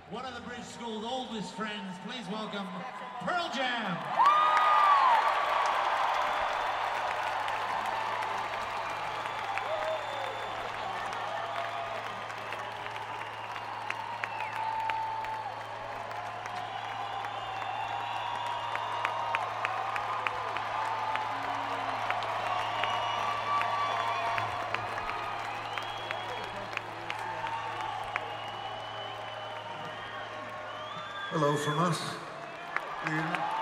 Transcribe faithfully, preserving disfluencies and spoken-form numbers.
one of the British School's oldest friends. Please welcome Pearl Jam. Hello from us. Good evening.